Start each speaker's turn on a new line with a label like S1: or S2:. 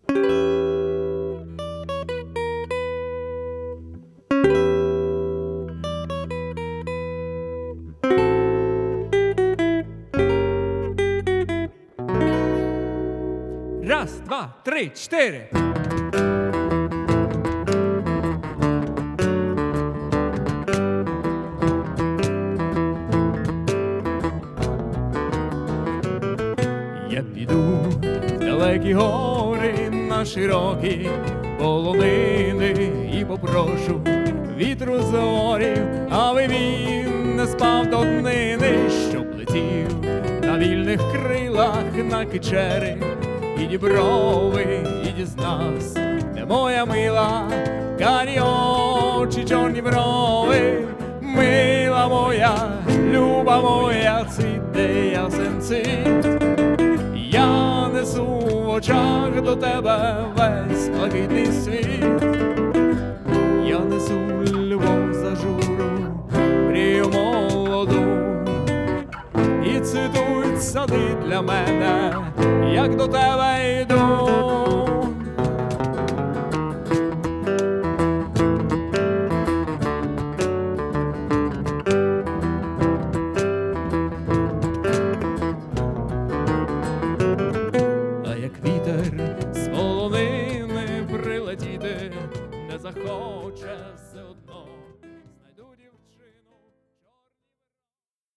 S1: Раз, два, три, чотири. Я піду в далекі гори на широкі полонини і попрошу вітру зорів, аби він не спав до днини, щоб летів на вільних крилах на Кичери і Діброви, і дізнався, де моя мила, карі очі, чорні брови, мила моя, люба моя, цвіте ясен цвіт. Я несу в очах до тебе весь блакитний світ. Я несу любов зажуру, мрію молоду, і цвітуть сади для мене, як до тебе йду.